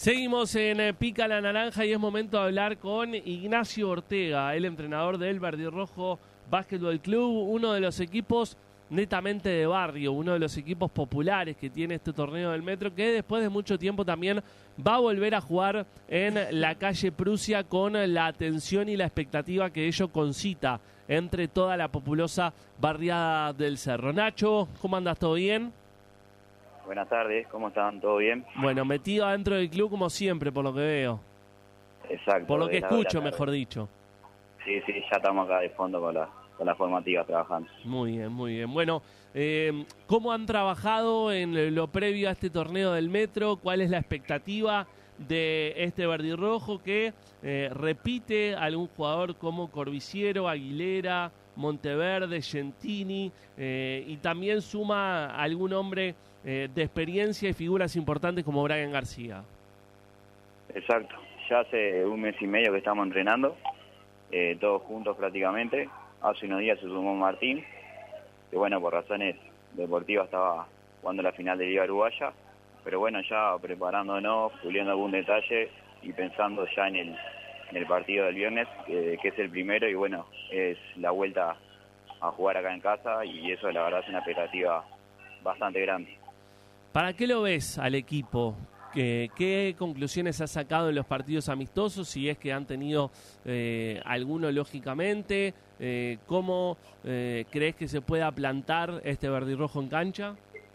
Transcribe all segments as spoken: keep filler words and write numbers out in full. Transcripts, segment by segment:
Seguimos en eh, Pica la Naranja y es momento de hablar con Ignacio Ortega, el entrenador del Verdirrojo Básquetbol Club, uno de los equipos netamente de barrio, uno de los equipos populares que tiene este torneo del Metro, que después de mucho tiempo también va a volver a jugar en la calle Prusia con la atención y la expectativa que ello concita entre toda la populosa barriada del Cerro. Nacho, ¿cómo andas? ¿Todo bien? Buenas tardes, ¿cómo están? ¿Todo bien? Bueno, metido adentro del club como siempre, por lo que veo. Exacto. Por lo que escucho, mejor dicho. Sí, sí, ya estamos acá de fondo con la, con la formativa trabajando. Muy bien, muy bien. Bueno, eh, ¿cómo han trabajado en lo previo a este torneo del Metro? ¿Cuál es la expectativa de este Verdirrojo que eh, repite algún jugador como Corbisiero, Aguilera, Monteverde, Gentini eh, y también suma algún hombre eh, de experiencia y figuras importantes como Brian García? Exacto, ya hace un mes y medio que estamos entrenando, eh, todos juntos prácticamente. Hace unos días se sumó Martín, que bueno, por razones deportivas estaba jugando la final de Liga Uruguaya, pero bueno, ya preparándonos, puliendo algún detalle y pensando ya en el, en el partido del viernes, que, que es el primero, y bueno, es la vuelta a jugar acá en casa, y eso la verdad es una expectativa bastante grande. ¿Para qué lo ves al equipo? ¿Qué, qué conclusiones has sacado en los partidos amistosos? Si es que han tenido eh, alguno lógicamente, eh, ¿cómo eh, crees que se pueda plantar este Verdirrojo en cancha?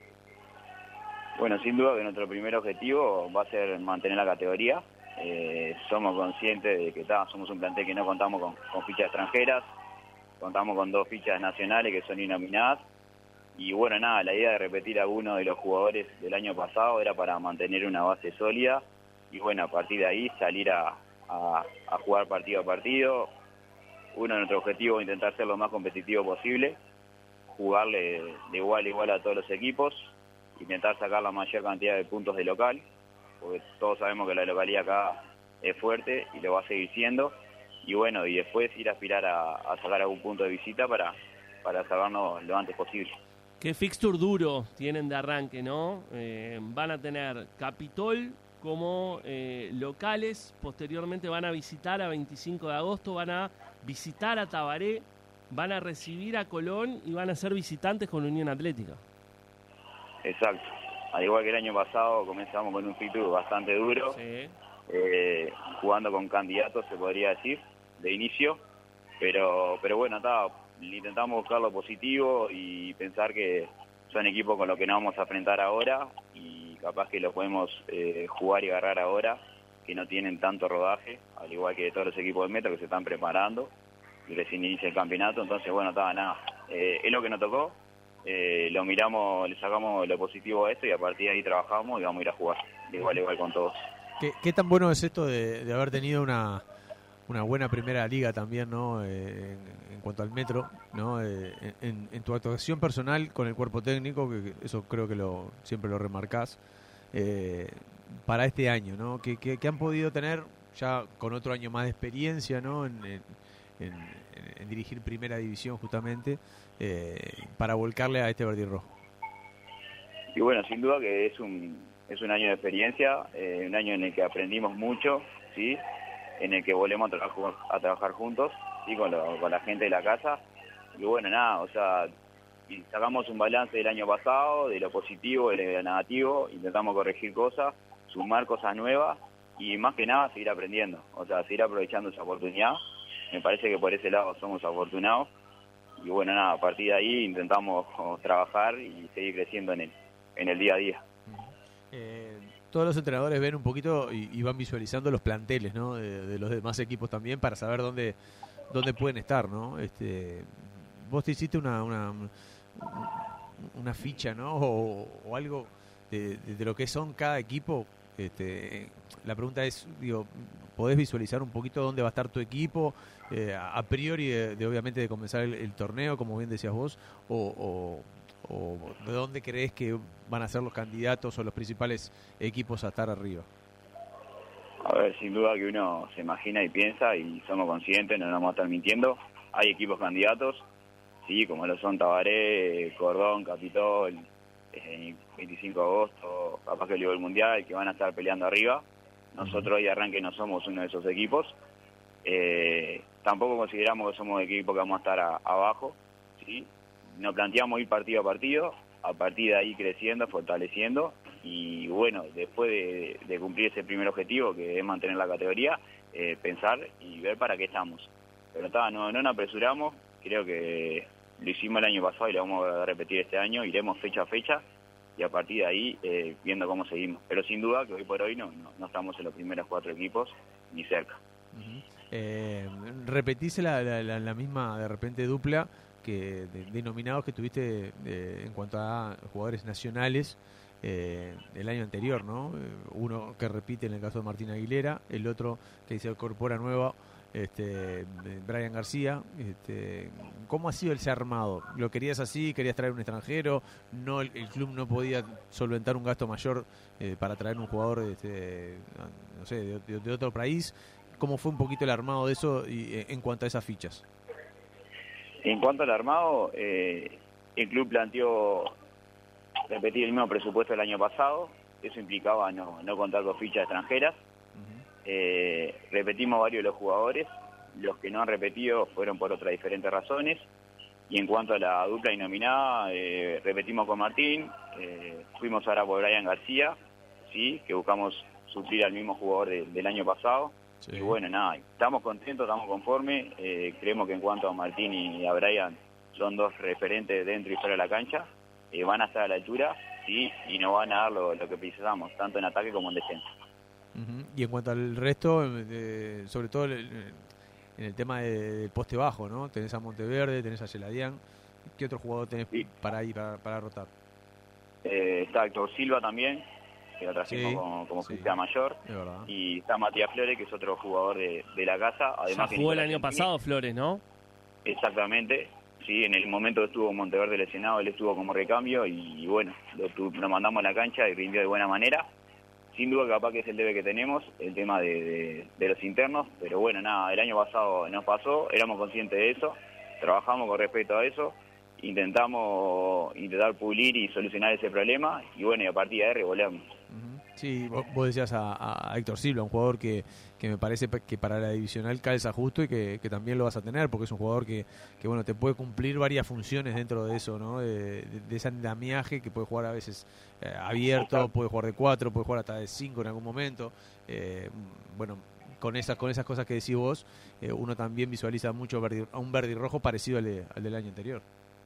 Bueno, sin duda que nuestro primer objetivo va a ser mantener la categoría. Eh, somos conscientes de que ta, somos un plantel que no contamos con, con fichas extranjeras, contamos con dos fichas nacionales que son inominadas. Y bueno, nada, la idea de repetir a uno de los jugadores del año pasado era para mantener una base sólida y bueno, a partir de ahí salir a, a, a jugar partido a partido. Uno de nuestros objetivos es intentar ser lo más competitivo posible, jugarle de igual a igual a todos los equipos, intentar sacar la mayor cantidad de puntos de local, porque todos sabemos que la localidad acá es fuerte y lo va a seguir siendo. Y bueno, y después ir a aspirar a, a sacar algún punto de visita para, para salvarnos lo antes posible. Qué fixture duro tienen de arranque, ¿no? Eh, van a tener Capitol como eh, locales, posteriormente van a visitar a veinticinco de agosto, van a visitar a Tabaré, van a recibir a Colón y van a ser visitantes con Unión Atlética. Exacto. Al igual que el año pasado comenzamos con un fixture bastante duro, sí. eh, jugando con candidatos, se podría decir, de inicio, pero, pero bueno, está... intentamos buscar lo positivo y pensar que son equipos con los que nos vamos a enfrentar ahora y capaz que los podemos eh, jugar y agarrar ahora, que no tienen tanto rodaje, al igual que todos los equipos de Metro que se están preparando y recién inicia el campeonato. Entonces bueno, estaba nada, eh, es lo que nos tocó, eh, lo miramos, le sacamos lo positivo a esto y a partir de ahí trabajamos y vamos a ir a jugar de igual a igual con todos. ¿Qué, qué tan bueno es esto de, de haber tenido una una buena primera liga también, ¿no? Eh, en, en cuanto al Metro, ¿no? Eh, en, en tu actuación personal con el cuerpo técnico, que, que eso creo que lo siempre lo remarcás, eh, para este año, ¿no? Que, que, que han podido tener ya con otro año más de experiencia, ¿no? En, en, en, en dirigir primera división justamente, eh, para volcarle a este Verdirrojo. Y bueno, sin duda que es un, es un año de experiencia, eh, un año en el que aprendimos mucho, ¿sí? En el que volvemos a, tra- a trabajar juntos, ¿sí? con, lo, con la gente de la casa. Y bueno, nada, o sea, y sacamos un balance del año pasado, de lo positivo, de lo negativo, intentamos corregir cosas, sumar cosas nuevas y más que nada seguir aprendiendo, o sea, seguir aprovechando esa oportunidad. Me parece que por ese lado somos afortunados. Y bueno, nada, a partir de ahí intentamos trabajar y seguir creciendo en el, en el día a día. Eh, todos los entrenadores ven un poquito y, y van visualizando los planteles, ¿no? de, de los demás equipos también para saber dónde dónde pueden estar, ¿no? Este, vos te hiciste una una, una ficha, ¿no? O, o algo de, de, de lo que son cada equipo. Este, la pregunta es, digo, ¿podés visualizar un poquito dónde va a estar tu equipo eh, a, a priori de, de obviamente de comenzar el, el torneo, como bien decías vos, o, o ¿O de dónde crees que van a ser los candidatos o los principales equipos a estar arriba? A ver, sin duda que uno se imagina y piensa y somos conscientes, no nos vamos a estar mintiendo. Hay equipos candidatos, sí, como lo son Tabaré, Cordón, Capitol, eh, veinticinco de agosto, capaz que el Mundial, que van a estar peleando arriba. Nosotros hoy de arranque no somos uno de esos equipos. Eh, tampoco consideramos que somos equipo que vamos a estar a, abajo, ¿sí? Nos planteamos ir partido a partido, a partir de ahí creciendo, fortaleciendo, y bueno, después de, de cumplir ese primer objetivo, que es mantener la categoría, eh, pensar y ver para qué estamos. Pero ta, no, no nos apresuramos, creo que lo hicimos el año pasado y lo vamos a repetir este año, iremos fecha a fecha, y a partir de ahí eh, viendo cómo seguimos. Pero sin duda que hoy por hoy no, no, no estamos en los primeros cuatro equipos, ni cerca. Uh-huh. eh, repetís la, la, la, la misma, de repente, dupla que de, de nominados que tuviste eh, en cuanto a jugadores nacionales eh, el año anterior, ¿no? Eh, uno que repite en el caso de Martín Aguilera, el otro que se incorpora nuevo, este, Brian García. Este, ¿cómo ha sido ese armado? ¿Lo querías así? ¿Querías traer un extranjero? No, el, el club no podía solventar un gasto mayor eh, para traer un jugador este, no sé, de, de, de otro país. ¿Cómo fue un poquito el armado de eso y, eh, en cuanto a esas fichas? En cuanto al armado, eh, el club planteó repetir el mismo presupuesto del año pasado. Eso implicaba no, no contar con fichas extranjeras. Uh-huh. eh, repetimos varios de los jugadores. Los que no han repetido fueron por otras diferentes razones. Y en cuanto a la dupla inominada, eh, repetimos con Martín. Eh, fuimos ahora por Brian García, ¿sí? Que buscamos suplir al mismo jugador de, del año pasado. Sí. Y bueno, nada, estamos contentos, estamos conformes. Eh, creemos que en cuanto a Martín y a Brian, son dos referentes dentro y fuera de la cancha. Eh, van a estar a la altura, sí, y nos van a dar lo, lo que precisamos, tanto en ataque como en defensa. Uh-huh. Y en cuanto al resto, eh, sobre todo en el tema del poste bajo, ¿no? Tenés a Monteverde, tenés a Celadián. ¿Qué otro jugador tenés sí. para ahí, para, para rotar? Eh, está Héctor Silva también, que lo trajimos sí, como, como sí, ficha mayor, y está Matías Flores, que es otro jugador de, de la casa. Además ya jugó el año pasado Flores, ¿no? Exactamente, sí, en el momento que estuvo Monteverde lesionado, él estuvo como recambio, y, y bueno, lo, lo mandamos a la cancha y rindió de buena manera. Sin duda capaz que es el debe que tenemos, el tema de, de, de los internos, pero bueno, nada, el año pasado nos pasó, éramos conscientes de eso, trabajamos con respecto a eso, intentamos intentar pulir y solucionar ese problema, y bueno, y a partir de ahí revolvemos. Sí, vos, vos decías a, a Héctor Silva, un jugador que, que me parece que para la divisional calza justo y que, que también lo vas a tener, porque es un jugador que, que bueno, te puede cumplir varias funciones dentro de eso, ¿no? De, de, de ese andamiaje que puede jugar a veces eh, abierto, Exacto. puede jugar de cuatro, puede jugar hasta de cinco en algún momento. Eh, bueno, con esas con esas cosas que decís vos, eh, uno también visualiza mucho verdi, a un verde y rojo parecido al, de, al del año anterior.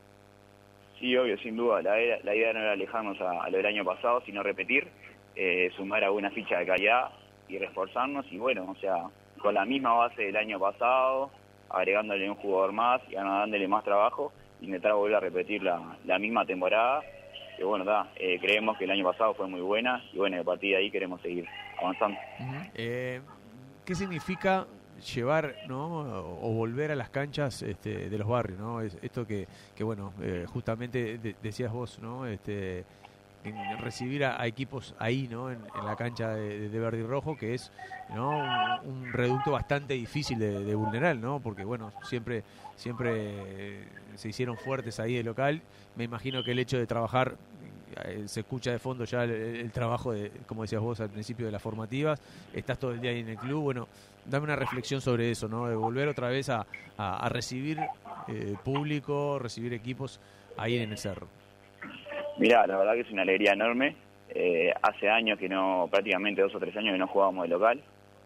Sí, obvio, sin duda. La, la idea no era alejarnos a, a lo del año pasado, sino repetir. Eh, sumar alguna ficha de calidad y reforzarnos, y bueno, o sea, con la misma base del año pasado, agregándole un jugador más y dándole más trabajo, intentar volver a repetir la, la misma temporada, que bueno, da, eh, creemos que el año pasado fue muy buena, y bueno, a partir de ahí queremos seguir avanzando. Uh-huh. eh, ¿Qué significa llevar, ¿no? o, o volver a las canchas este, de los barrios, ¿no? Es esto que, que bueno, eh, justamente de, decías vos, ¿no? Este, en recibir a, a equipos ahí, ¿no? En, en la cancha de, de verde y rojo, que es, ¿no? un, un reducto bastante difícil de, de vulnerar, ¿no? Porque bueno, siempre siempre eh, se hicieron fuertes ahí de local. Me imagino que el hecho de trabajar, eh, se escucha de fondo ya el, el trabajo de, como decías vos al principio, de las formativas. Estás todo el día ahí en el club. Bueno, dame una reflexión sobre eso, ¿no? De volver otra vez a, a, a recibir eh, público, recibir equipos ahí en el Cerro. Mirá, la verdad que es una alegría enorme. Eh, hace años que no, prácticamente dos o tres años que no jugábamos de local.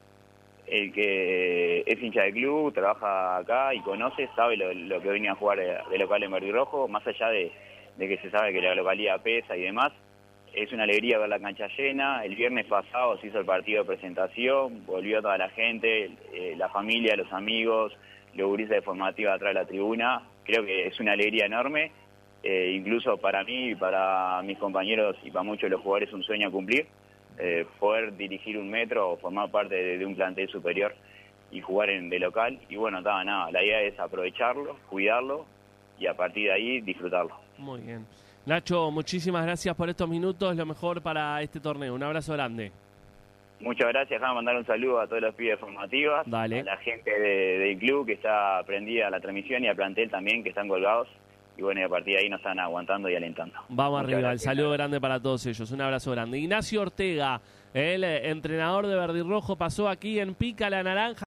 El que es hincha del club, trabaja acá y conoce, sabe lo, lo que venía a jugar de, de local en verde y rojo, más allá de, de que se sabe que la localidad pesa y demás. Es una alegría ver la cancha llena. El viernes pasado se hizo el partido de presentación, volvió toda la gente, eh, la familia, los amigos, los gurises de formativa atrás de la tribuna. Creo que es una alegría enorme. Eh, incluso para mí, para mis compañeros y para muchos de los jugadores es un sueño a cumplir, eh, poder dirigir un metro o formar parte de, de un plantel superior y jugar en de local. Y bueno, nada, nada, la idea es aprovecharlo, cuidarlo y a partir de ahí disfrutarlo. Muy bien. Nacho, muchísimas gracias por estos minutos, lo mejor para este torneo. Un abrazo grande. Muchas gracias, déjame mandar un saludo a todos los pibes formativas, Dale. A la gente de, del club que está prendida a la transmisión y al plantel también que están colgados. y bueno, y a partir de ahí nos están aguantando y alentando. Vamos Muchas arriba, el gracias. saludo grande para todos ellos, un abrazo grande. Ignacio Ortega, el eh, entrenador de Verdirrojo, pasó aquí en Pica la Naranja.